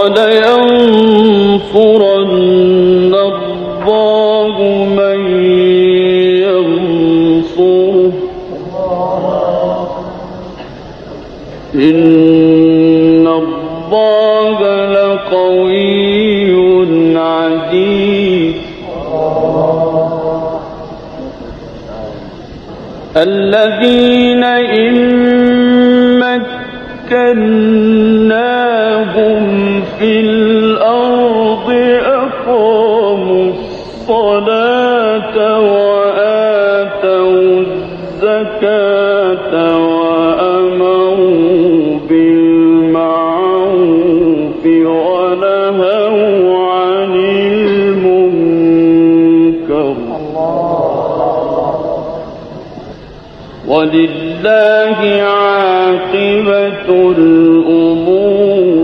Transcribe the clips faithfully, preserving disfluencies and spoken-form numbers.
ولينصرن الله من ينصره إن الله لقوي عزيز. الذين إن مكناهم في الأرض أقاموا الصلاة وآتوا الزكاة وأمروا بالمعروف ونهوا عن المنكر ولله عاقبة الأمور.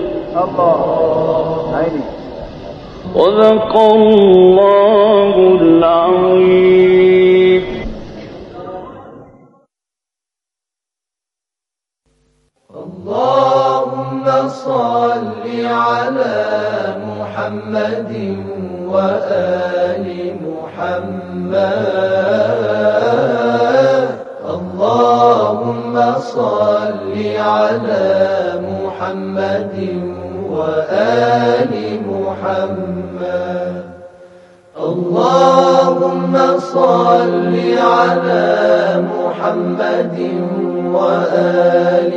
صدق الله العظيم. اللهم صل على محمد وآل محمد. اللهم صل على محمد وآل محمد. اللهم صل على محمد وآل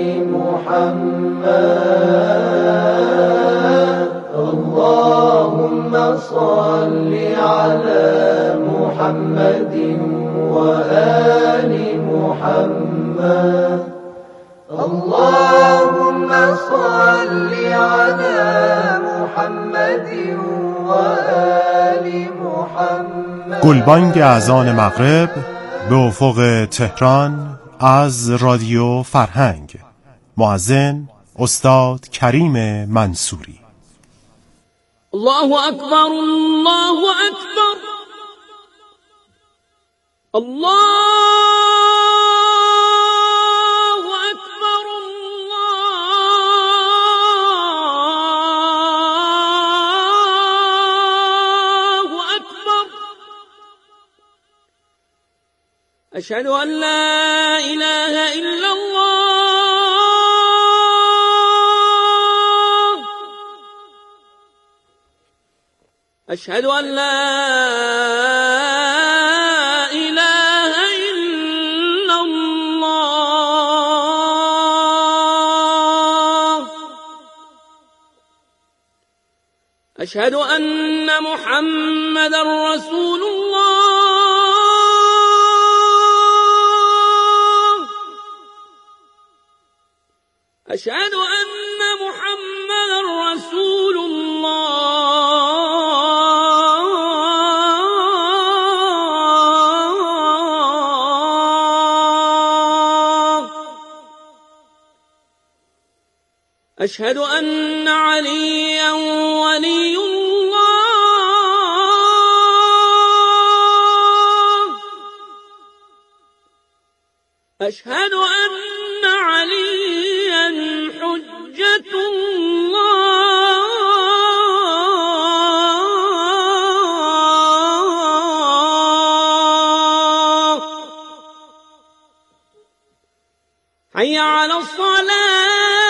محمد. اللهم صل على محمد وآل محمد. اللهم صل على محمد وآل محمد. گلبانگ اذان مغرب به افق تهران از رادیو فرهنگ. مؤذن استاد کریم منصوری. الله أكبر الله أكبر الله أكبر الله أكبر. أشهد أن لا إله إلا الله. أشهد أن لا إله إلا الله. أشهد أن محمدا رسول الله. أشهد أن محمدا رسول الله. أشهد أن عليا ولي الله. أشهد أن عليا حجة الله. حي على الصلاة.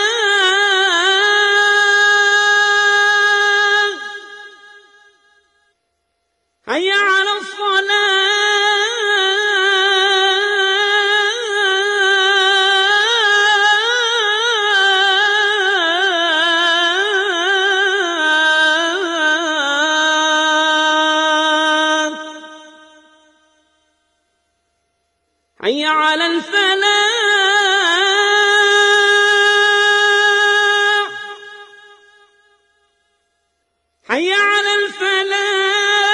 حي على الصلاة. حي على الفلاح. حي على الفلاح.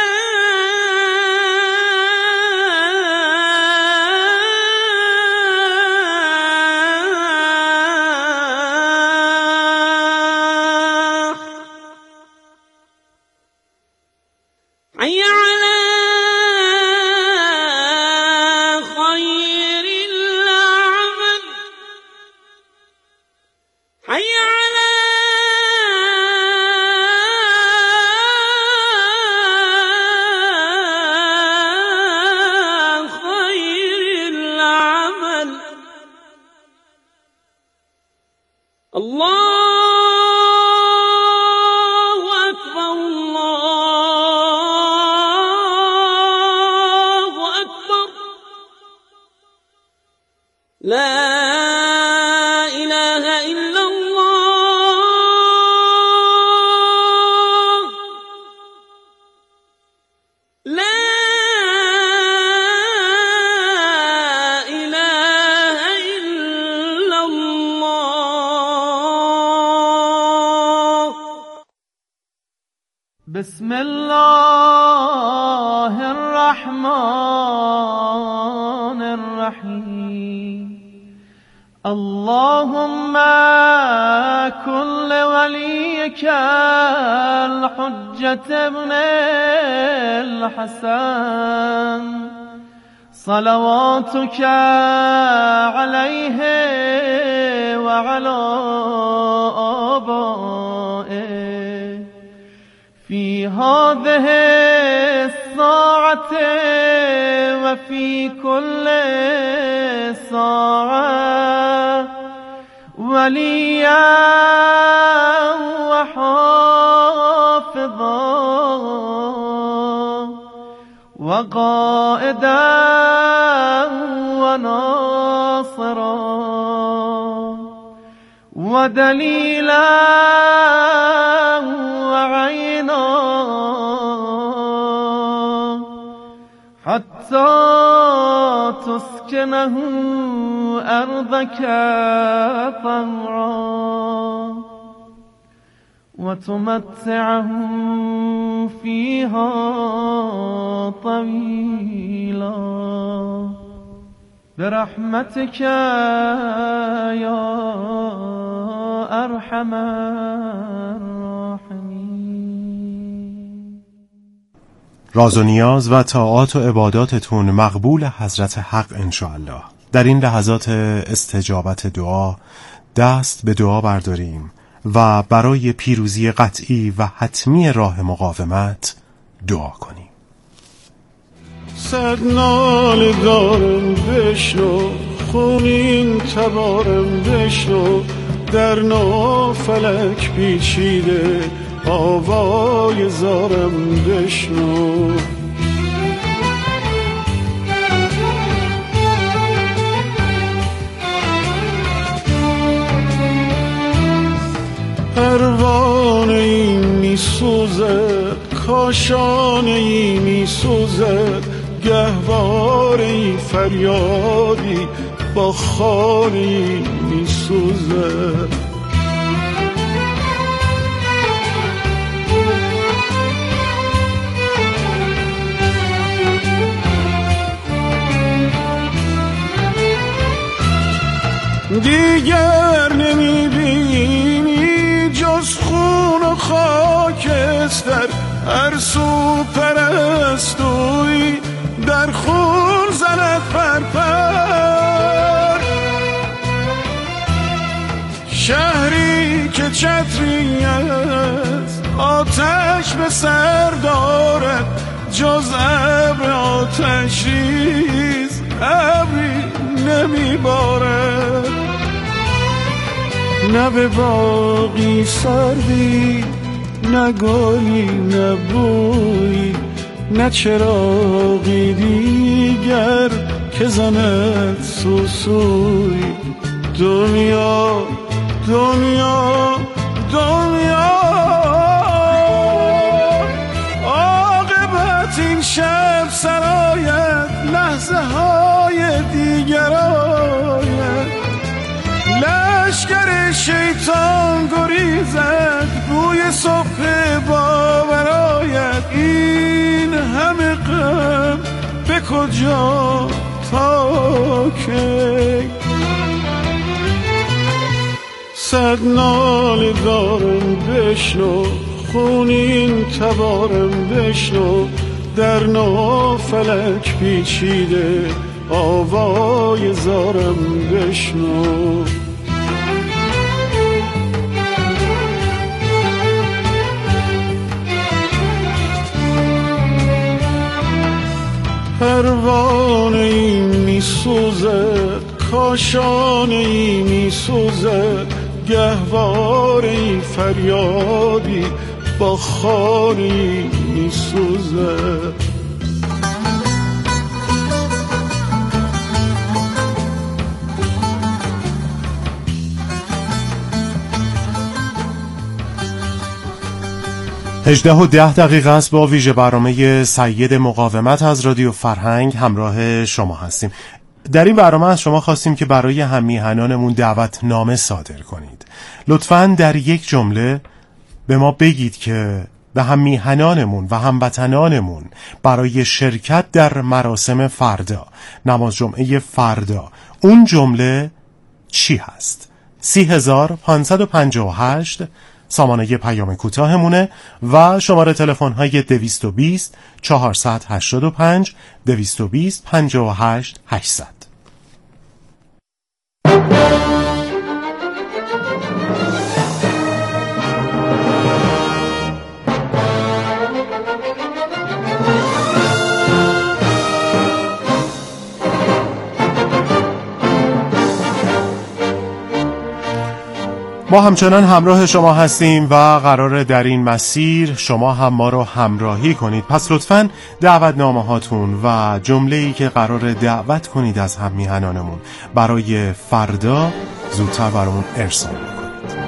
حي على خير الأعمال. بسم الله الرحمن الرحیم اللهم كن لوليك الحجة ابن الحسن صلواتك عليه وعلى آبائه في هذه الساعة وفي كل ساعة وليا وحافظا وقائدا وناصرا ودليلا وعينا حتى تسكنه أرضك طوعا وتمتعه فيها طويلا برحمتك يا أرحم الراحمين. راز و نیاز و طاعات و عباداتتون مقبول حضرت حق انشاءالله. در این لحظات استجابت دعا دست به دعا برداریم و برای پیروزی قطعی و حتمی راه مقاومت دعا کنیم. صد ناله دارم بشنو، خونین تبارم بشنو، در نو فلک پیچیده آوای زارم بشنو. پروانه ای می سوزد، کاشانه ای می سوزد، گهواره ای فریادی با خانه ای می سوزد. دیگر نمی بینی جز خون و خاکستر، هر سو پرستوی در خون زند پرپر. شهری که چتری از آتش به سر دارد، جز ابر آتش ریز ابری نمی بارد. نه به باغی سردی، نه گلی، نه بوی، نه چراغی دیگر که زند سوسوی. دنیا دنیا دنیا عاقبت این شب سرایت، لحظه های دیگر آید. لشکر شیطان گریزد، بوی صبح باور آید. این همه غم به کجا تا کی؟ صد ناله دارم بشنو، خونین تبارم بشنو، در نو فلک پیچیده آوای زارم بشنو. پروانه ای می سوزد، کاشانه ای می سوزد، گهواره ای فریادی با خاری می سوزد. هجده و ده دقیقه است. با ویژه برنامه سید مقاومت از رادیو فرهنگ همراه شما هستیم. در این برنامه از شما خواستیم که برای هم‌میهنانمون دعوتنامه صادر کنید. لطفاً در یک جمله به ما بگید که به هم میهنانمون و هموطنانمون برای شرکت در مراسم فردا، نماز جمعه فردا، اون جمله چی هست؟ سی هزار پانصد و پنجاه و هشت سامانه پیام کوتاهمونه و شماره تلفن های دویست و بیست چهارصد و هشتاد و پنج دویست و بیست پنجاه و هشت هشتصد. ما همچنان همراه شما هستیم و قراره در این مسیر شما هم ما رو همراهی کنید. پس لطفاً دعوتنامه هاتون و جمله‌ای که قراره دعوت کنید از هم میهنانمون برای فردا زودتر برامون ارسال کنید.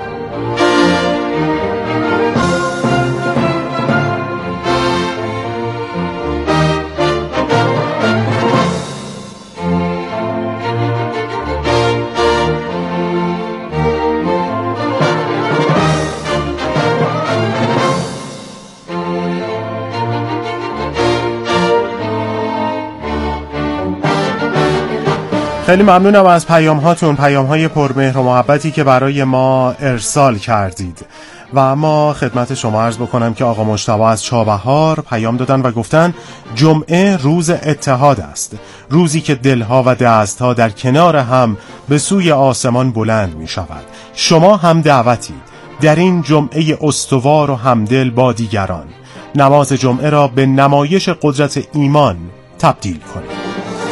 خیلی ممنونم از پیام هاتون، پیام های پرمهر و محبتی که برای ما ارسال کردید. و اما خدمت شما عرض بکنم که آقا مجتبی از چابهار پیام دادن و گفتن جمعه روز اتحاد است، روزی که دلها و دستها در کنار هم به سوی آسمان بلند می شود. شما هم دعوتید در این جمعه استوار و همدل با دیگران نماز جمعه را به نمایش قدرت ایمان تبدیل کنید.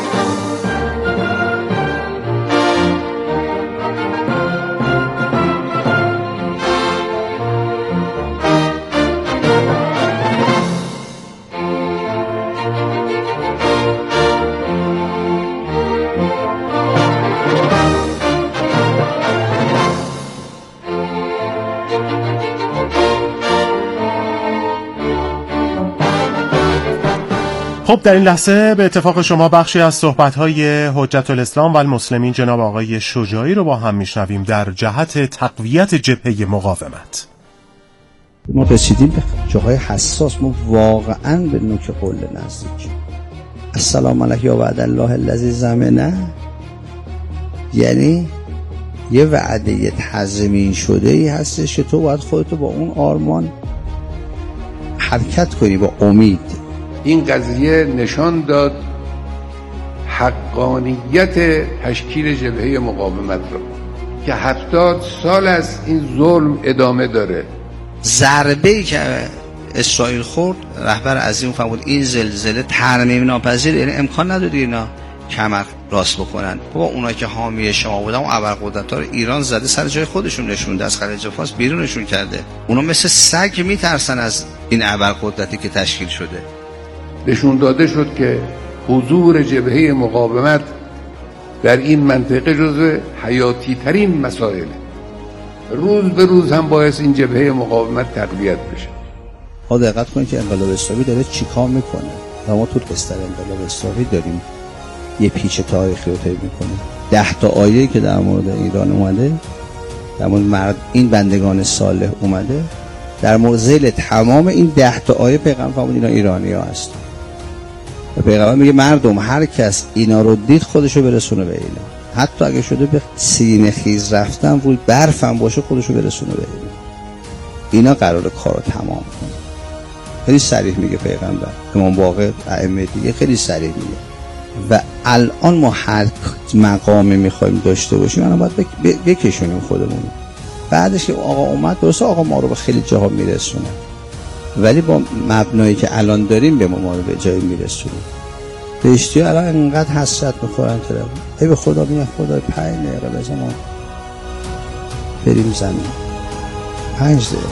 خب در این لحظه به اتفاق شما بخشی از صحبت‌های حجت الاسلام و المسلمین جناب آقای شجاعی رو با هم میشنویم در جهت تقویت جبهه مقاومت. ما رسیدیم به جاهای حساس، ما واقعاً به نوک قله نزدیک. السلام علیک یا وعد الله الذی زمنه، یعنی یه وعده تضمین شده ای هستش که تو باید خودتو با اون آرمان حرکت کنی، با امید. این قضیه نشان داد حقانیت تشکیل جبهه مقاومت رو که هفتاد سال از این ظلم ادامه داره. ضربه‌ای که اسرائیل خورد، رهبر عظیم فرمود این زلزله ترمیم ناپذیر، یعنی امکان نداره اینا کمر راست بکنن. بابا اونا که حامی شما بودن، اون ابرقدرت‌ها رو ایران زده سر جای خودشون نشونده، از خلیج فارس بیرونشون کرده. اونا مثل سگ میترسن از این ابرقدرتی که تشکیل شده. نشون داده شد که حضور جبهه مقاومت در این منطقه جزو حیاتی ترین مسائل، روز به روز هم باعث این جبهه مقاومت تقویت بشه. ها دقت کنید که انقلاب اسلامی داره چیکار میکنه و ما تو بستر انقلاب اسلامی داریم یه پیچ تاریخی رو طی میکنه. ده تا آیه‌ای که در مورد ایران اومده، در مورد مرد این بندگان صالح اومده، در مورد تمام این ده تا آیه پیغمبر فرمود اینا ایرانی‌ها هستن. و پیغمبر میگه مردم هر کس اینا رو دید خودشو برسونه به اینا، حتی اگه شده به سینه خیز رفتن روی برفم باشه خودشو برسونه به اینا. اینا قراره کارو تمام کنه. خیلی صریح میگه پیغمبر. امام باقر ائمه دیگه خیلی صریح میگه. و الان ما هر مقامی میخوایم داشته باشیم الان باید بکشونیم خودمون. بعدش که آقا اومد درسته آقا ما رو به خیلی جاها میرسونه، ولی با مبنایی که الان داریم به ما رو به جایی میرسونه. بهشتی الان انقدر حسرت میخورن که ای به خدا میگن خدا پنج دقیقه بزن ما بریم زمین. پنج دقیقه.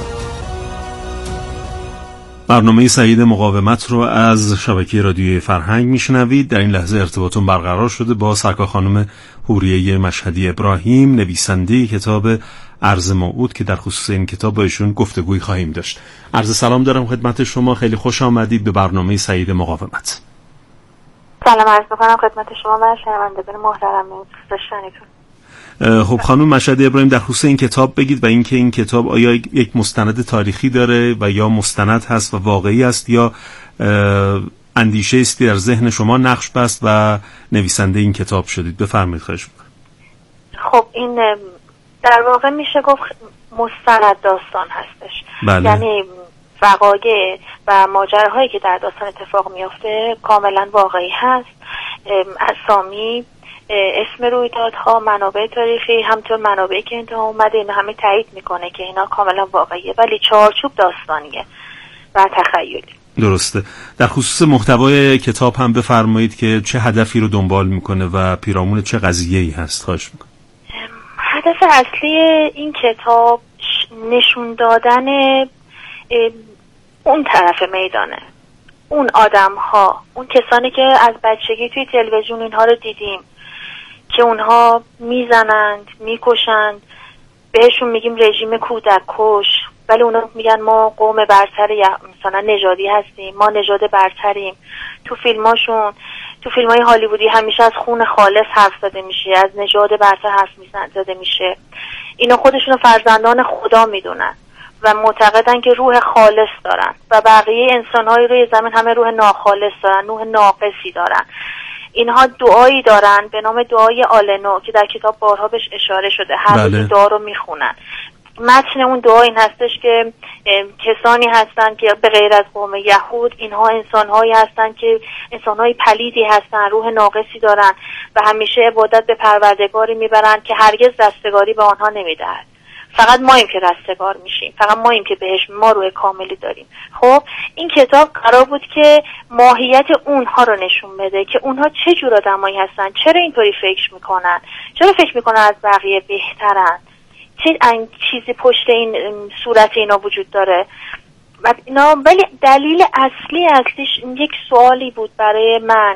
برنامه سعید مقاومت رو از شبکه رادیوی فرهنگ میشنوید. در این لحظه ارتباطون برقرار شده با سرکار خانم حوریه مشهدی ابراهیم، نویسنده کتاب ارض موعود که در خصوص این کتاب با ایشون گفتگوی خواهیم داشت. عرض سلام دارم خدمت شما، خیلی خوش آمدید به برنامه سعید مقاومت. سلام عرض می‌کنم خدمت شما و شنوندگان محترم داشتنیتون. خب خانم مشهدی ابراهیم، در خصوص این کتاب بگید و اینکه این کتاب آیا یک مستند تاریخی داره و یا مستند هست و واقعی است یا اندیشه است در ذهن شما نقش بست و نویسنده این کتاب شدید؟ بفرمایید خواهش می‌کنم. خب این در واقع میشه گفت مستند داستان هستش. بله. یعنی وقایع و ماجراهایی که در داستان اتفاق میفته کاملا واقعی هست. اسامی، اسم رویدادها، منابع تاریخی، همطور منابعی که انتها اومده اینا همه تایید میکنه که اینا کاملا واقعیه، ولی چارچوب داستانیه و تخیلی. درسته. در خصوص محتوای کتاب هم بفرمایید که چه هدفی رو دنبال میکنه و پیرامون چه قضیه‌ای هست؟ خواهش میکنم. هدف اصلی این کتاب نشون دادن اون طرف میدانه، اون آدم ها، اون کسانی که از بچگی توی تلویزیون اینها رو دیدیم که اونها میزنند، میکشند، بهشون میگیم رژیم کودک کش، ولی اونا میگن ما قوم برتر مثلا نژادی هستیم، ما نژاد برتریم. تو فیلماشون، تو فیلمای هالیوودی همیشه از خون خالص حرف زده میشه، از نژاد برتر حرف زده میشه. اینا خودشونو فرزندان خدا میدونن و معتقدن که روح خالص دارن و بقیه انسان‌های روی زمین همه روح ناخالص دارن، روح ناقصی دارن. اینها دعایی دارن به نام دعای آلنو که در کتاب بارها بهش اشاره شده. هر روز بله. دعا رو میخونن. متن اون دعا این هستش که کسانی هستن که به غیر از قوم یهود اینها انسان‌هایی هستن که انسان‌های پلیدی هستن، روح ناقصی دارن و همیشه عبادت به پروردگاری میبرن که هرگز رستگاری به آنها نمیدهد. فقط ماییم که رستگار میشیم، فقط ماییم که بهش ما روح کاملی داریم. خب این کتاب قرار بود که ماهیت اونها رو نشون بده که اونها چه جور آدمایی هستن، چرا اینطوری فکر میکنن، چرا فکر میکنن از بقیه بهترن، چه چیزی پشت این صورت اینا وجود داره. و اینا ولی دلیل اصلی اصلیش یک سوالی بود برای من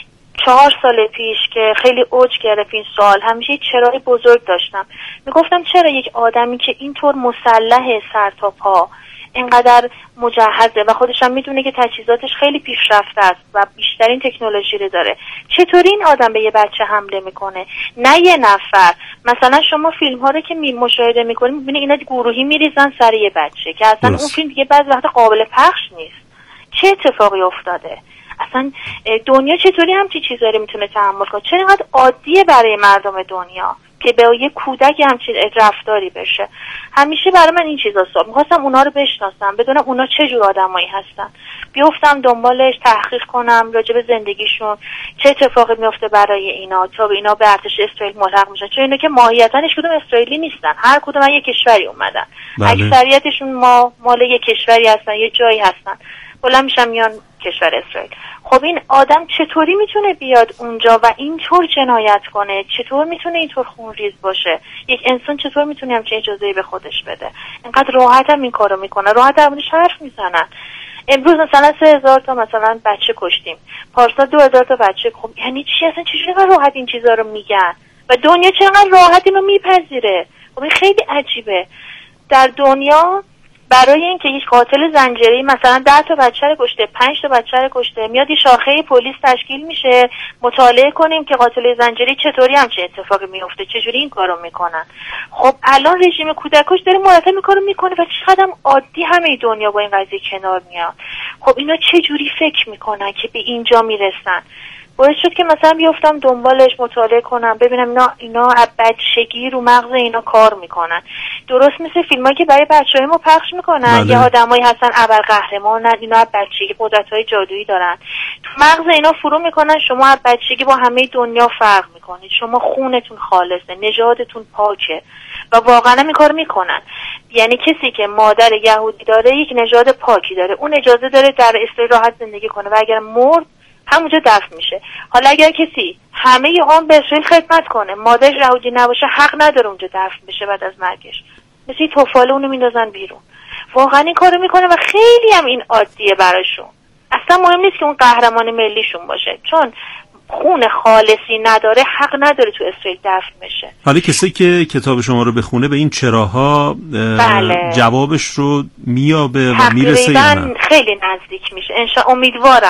چهار سال پیش که خیلی اوج گرفت این سوال. همیشه چرای بزرگ داشتم، میگفتم چرا یک آدمی که اینطور مسلح سر تا پا، اینقدر مجهزه و خودش هم میدونه که تجهیزاتش خیلی پیشرفته است و بیشترین تکنولوژی رو داره، چطوری این آدم به یه بچه حمله میکنه؟ نه یه نفر. مثلا شما فیلم ها رو که می مشاهده میکنید میبینید اینا گروهی میریزن سر یه بچه که اصلا اون فیلم دیگه بعضی وقت قابل پخش نیست. چه اتفاقی افتاده؟ اصلا دنیا چطوری همچین چیزایی میتونه تحمل کنه؟ چرا اینقدر عادیه برای مردم دنیا که به یه کودک همچین رفتاری بشه؟ همیشه برای من این چیزا سوال. می‌خواستم اونا رو بشناسم، بدونم اونا چه جور آدمایی هستن، بیفتم دنبالش، تحقیق کنم راجع به زندگیشون، چه اتفاقی میفته برای اینا تا به اینا به ارتش اسرائیل ملحق میشن. چون اینا که ماهیتاً هیچ کدوم اسرائیلی نیستن، هر کدوم از یه کشوری اومدن. بله. اکثریتشون ما مال یه کشوری هستن، یه جایی هستن، بلند میشن میان کشور اسرائیل. خب این آدم چطوری میتونه بیاد اونجا و اینطور جنایت کنه؟ چطور میتونه اینطور خونریز باشه؟ یک انسان چطور میتونه همچین اجازه‌ای به خودش بده؟ اینقدر راحت هم این کارو میکنه، راحت در موردش حرف میزنن. امروز مثلا سه هزار تا مثلا بچه کشتیم، پارسال دو هزار تا بچه. خب یعنی چی؟ اصلا چجوری راحت این چیزا رو میگن و دنیا چقدر راحت اینو میپذیره؟ خب این خیلی عجیبه. در دنیا برای اینکه یک قاتل زنجیره‌ای مثلا ده تا بچه رو کشته، پنج تا بچه رو کشته، میاد یه شاخه پلیس تشکیل میشه، مطالعه کنیم که قاتل زنجیره‌ای چطوری همچین اتفاقی میفته، چجوری این کارو میکنن. خب الان رژیم کودکش داره مرتب این کارو میکنه و چقدر عادی همه دنیا با این قضیه کنار میاد. خب اینا چه جوری فکر میکنن که به اینجا میرسن؟ باعث شد که مثلا بیافتم دنبالش، مطالعه کنم، ببینم اینا اینا از بچگی رو مغز اینا کار میکنن. درست مثل فیلمایی که برای بچه‌های ما پخش میکنن. بله. یه آدمایی هستن ابرقهرمانن، اینا از بچگی قدرت‌های جادویی دارن، تو مغز اینا فرو میکنن شما از بچگی با همه دنیا فرق میکنید، شما خونتون خالصه، نژادتون پاکه و واقعا این کارو میکنن. یعنی کسی که مادر یهودی داره یک نژاد پاکی داره، اون اجازه داره در اسرائیل راحت زندگی کنه و اگر مرد همونجا دفن میشه. حالا اگر کسی همه عمر به اسرائیل خدمت کنه، مادرش یهودی نباشه، حق نداره اونجا دفن بشه بعد از مرگش. مثل توفاله اونو میندازن بیرون. واقعا این کارو میکنه و خیلی هم این عادیه براشون. اصلا مهم نیست که اون قهرمان ملیشون باشه، چون خون خالصی نداره حق نداره تو اسرائیل دفن بشه. حالا کسی که کتاب شما رو بخونه به این چراها بله. جوابش رو میابه و میرسه یا نه؟ خیلی نزدیک میشه. انشا امیدوارم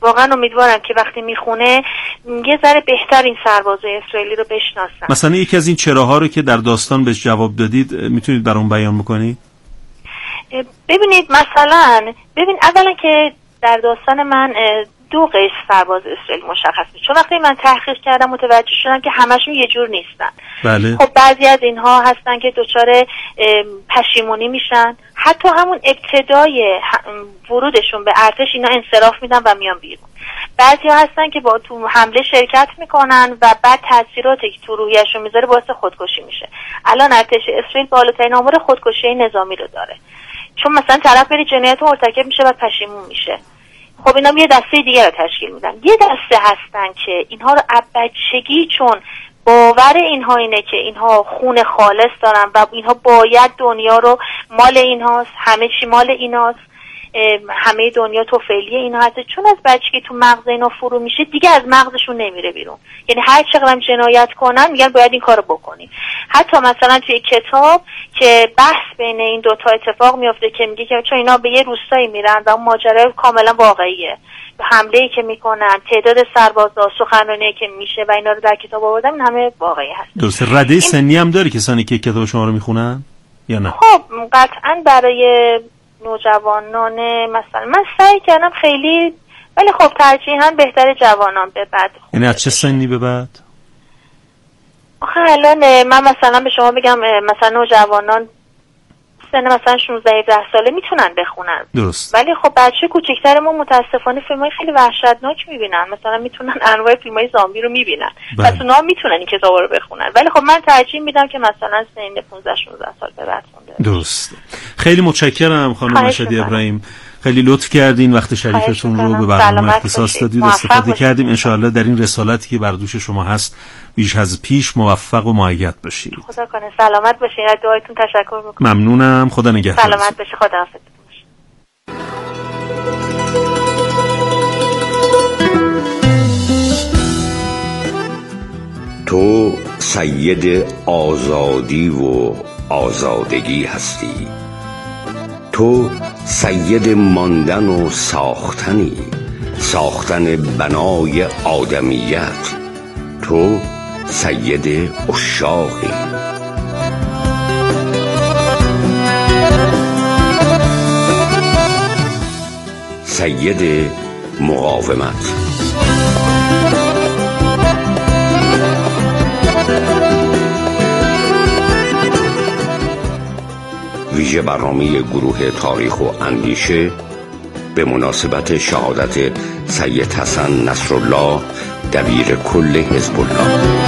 واقعا امیدوارم که وقتی میخونه یه ذره بهتر این سربازای اسرائیلی رو بشناسن. مثلا یکی از این چراها رو که در داستان بهش جواب دادید میتونید برام بیان بکنید؟ ببینید مثلا ببین اولا که در داستان من دو قش سرباز اسرائیل مشخص میشه، چون وقتی من تحقیق کردم متوجه شدم که همشون یه جور نیستن. بله. خب بعضی از اینها هستن که دچار پشیمونی میشن، حتی همون ابتدای ورودشون به ارتش اینا انصراف میدن و میان بیرون. بعضی ها هستن که با تو حمله شرکت میکنن و بعد تاثیراتی که تو روحیشون میذاره باعث خودکشی میشه. الان ارتش اسرائیل بالاترین آمار خودکشی نظامی رو داره، چون مثلا طرف بری جنایت مرتکب میشه و پشیمون میشه. خب اینا یه دسته دیگه رو تشکیل میدن. یه دسته هستن که اینها رو از بچگی، چون باور اینها اینه که اینها خون خالص دارن و اینها باید دنیا رو مال اینهاست، همه چی مال ایناست، همه دنیا توفیلی اینا هست، چون از بچگی تو مغز اینا فرو میشه دیگه از مغزشون نمیره بیرون. یعنی هر چقدر هم جنایت کنن میگن باید این کارو بکنیم. حتی مثلا توی کتاب که بحث بین این دوتا اتفاق میفته که میگه که چون اینا به یه روستایی میرن و اون ماجرا کاملا واقعیه، حمله‌ای که میکنن، تعداد سربازا، سخنرانی‌ای که میشه و اینا رو در کتاب آوردم، این همه واقعی هست. درسته. رده این... سنی هم داره کسانی که کتاب شما رو میخونن یا نه؟ خب قطعاً برای نوجوانان مثلا من سعی کردم خیلی، ولی خب ترجیحاً بهتر جوانان به بعد. یعنی از چه سنی به بعد؟ آخه الان من مثلا به شما بگم مثلا نوجوانان سن مثلا شانزده هفده ساله میتونن بخونن. درست. ولی خب بچه کوچیک‌ترمون متاسفانه فیلمای خیلی وحشتناک میبینن، مثلا میتونن انواع فیلمای زامبی رو میبینن. پس اونا میتونن این کتابا رو بخونن. ولی خب من ترجیح میدم که مثلا سن پانزده شانزده سال به بعد خونده. درست. خیلی متشکرم خانم مشهدی ابراهیم. خیلی لطف کردین، وقت شریفتون رو به برنامه اختصاص دادید، استفاده کردیم. انشاءالله در این رسالتی که بر دوش شما هست بیش از پیش موفق و مؤید باشید. خدا کنه سلامت باشید. از دعایتون تشکر میکنم. ممنونم. خدا نگهدار. سلامت باشید. خدا حافظ. تو سید آزادی و آزادگی هستی، تو سید ماندن و ساختنی، ساختن بنای آدمیت، تو سید عشاقی. سید مقاومت. ویژه برنامه گروه تاریخ و اندیشه به مناسبت شهادت سید حسن نصرالله دبیر کل حزب الله.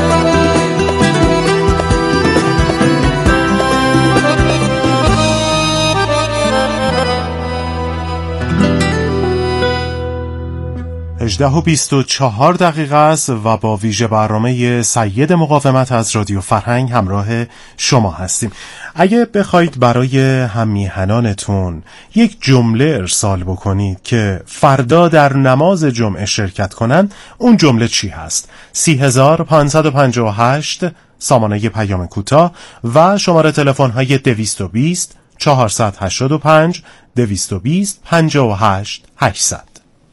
هجده و بیست و چهار دقیقه است و با ویژه برنامه سید مقاومت از رادیو فرهنگ همراه شما هستیم. اگه بخواید برای هممیهنانتون یک جمله ارسال بکنید که فردا در نماز جمعه شرکت کنن، اون جمله چی هست؟ سی هزار پانصد و پنجاه و هشت سامانه پیام کوتاه و شماره تلفن های دویست و بیست چهارصد و هشتاد و پنج دویست و بیست پنجاه و هشت هشتصد.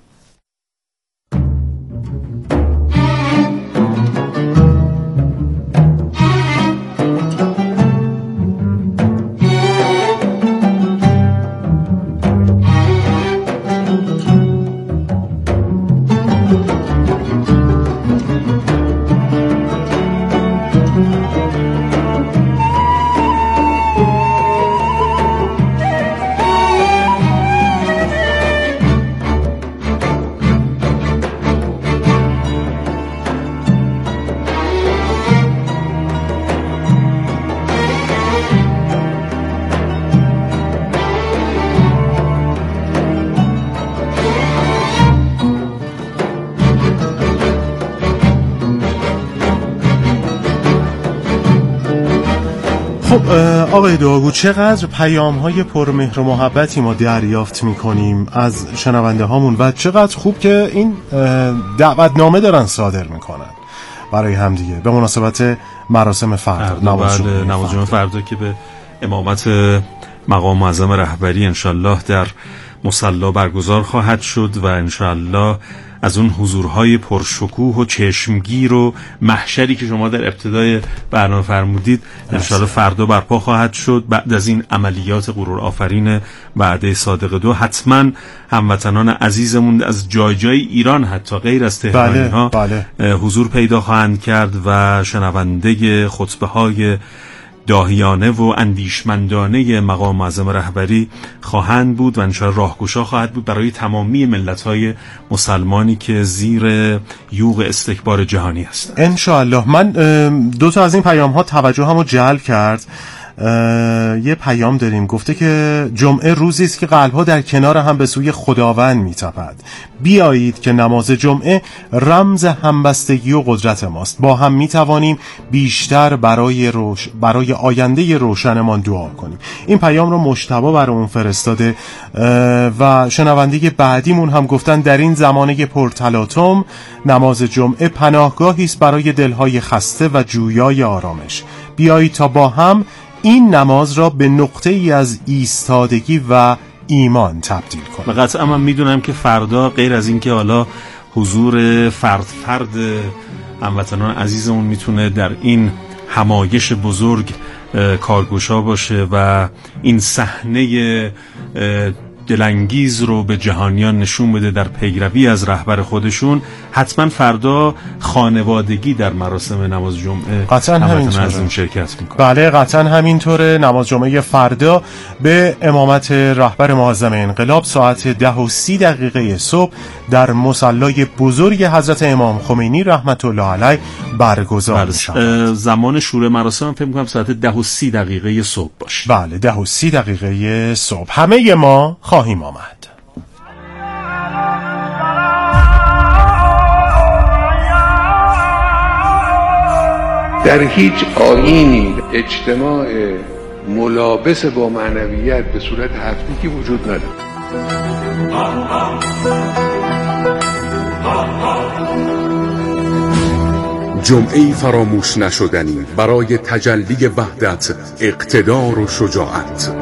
خب آقای دعاگو، چقدر پیام های پرمهر و محبتی ما دریافت میکنیم از شنونده هامون و چقدر خوب که این دعوتنامه دارن صادر میکنن برای همدیگه به مناسبت مراسم فردا، نماز جمعه فردا که به امامت مقام معظم رهبری انشالله در مصلی برگزار خواهد شد و انشاءالله از اون حضورهای پرشکوه و چشمگیر و محشری که شما در ابتدای برنامه فرمودید انشاءالله فردا برپا خواهد شد. بعد از این عملیات غرور آفرین وعده صادق دو حتما هموطنان عزیزمون از جای جای ایران حتی غیر از تهرانی ها بله، بله. حضور پیدا خواهند کرد و شنونده خطبه های داهیانه و اندیشمندانه مقام معظم رهبری خواهند بود و انشاءالله راهگشا خواهد بود برای تمامی ملت‌های مسلمانی که زیر یوغ استکبار جهانی هستند. انشاءالله. من دو تا از این پیام ها توجهمو جلب کرد. یه پیام داریم گفته که جمعه روزی است که قلب‌ها در کنار هم به سوی خداوند می‌تپد. بیایید که نماز جمعه رمز همبستگی و قدرت ماست. با هم می‌توانیم بیشتر برای روش برای آینده روشنمان دعا کنیم. این پیام رو مجتبی برامون فرستاده و شنونده بعدیمون هم گفتن در این زمانه پرتلاطم نماز جمعه پناهگاهی است برای دل‌های خسته و جویای آرامش. بیایید تا با هم این نماز را به نقطه ای از ایستادگی و ایمان تبدیل کنیم. قطعا من میدونم که فردا غیر از این که حالا حضور فرد فرد هموطنان عزیزمون میتونه در این همایش بزرگ کارگشا باشه و این صحنه دلانگیز رو به جهانیان نشون بده در پیروی از رهبر خودشون، حتما فردا خانوادگی در مراسم نماز جمعه قطعا همینطوره شرکت میکنه. بله قطعا همینطوره. نماز جمعه فردا به امامت رهبر معظم انقلاب ساعت ده و سی دقیقه صبح در مصلی بزرگ حضرت امام خمینی رحمت الله علیه برگزار میشه. زمان شروع مراسم فکر میکنم ساعت ده و سی دقیقه صبح باشه. بله ده و سی دقیقه صبح. همه ما خواهیم آمد. در هیچ آیینی اجتماع ملابس با معنویت به صورت هفتگی وجود نداره. جمعه‌ای فراموش نشدنی برای تجلی وحدت، اقتدار و شجاعت.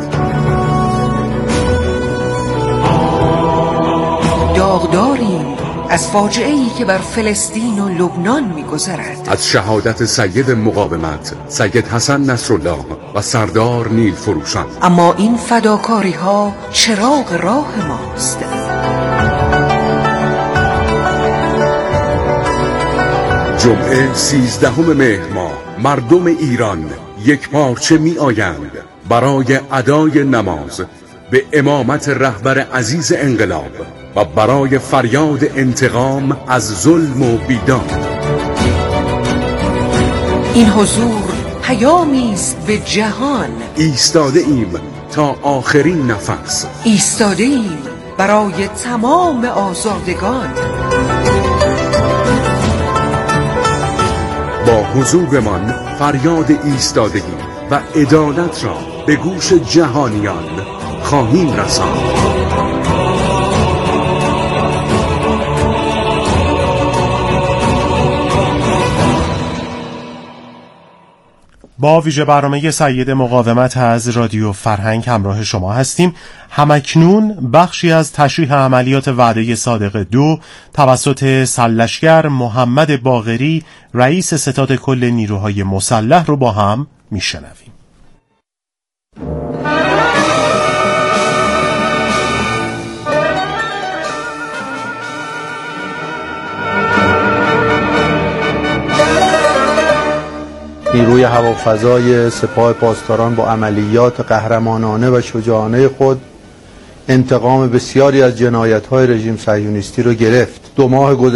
داغداریم از فاجعه‌ای که بر فلسطین و لبنان می‌گذرد. از شهادت سید مقاومت سید حسن نصرالله و سردار نیل فروشان. اما این فداکاری‌ها چراغ راه ماست. جمعه سیزدهم مهر ماه مردم ایران یک پارچه می آیند برای ادای نماز به امامت رهبر عزیز انقلاب و برای فریاد انتقام از ظلم و بیداد. این حضور پیامی است به جهان. ایستاده ایم تا آخرین نفس. ایستاده ایم برای تمام آزادگان. با حضورمان فریاد ایستادگی و عدالت را به گوش جهانیان خواهیم رساند. با ویژه برنامه سید مقاومت از رادیو فرهنگ همراه شما هستیم. همکنون بخشی از تشریح عملیات وعده صادق دو توسط سرلشکر محمد باقری رئیس ستاد کل نیروهای مسلح رو با هم میشنویم. نیروی هوافضای سپاه پاسداران با عملیات قهرمانانه و شجاعانه خود انتقام بسیاری از جنایت‌های رژیم صهیونیستی را گرفت. دو ماه گذشته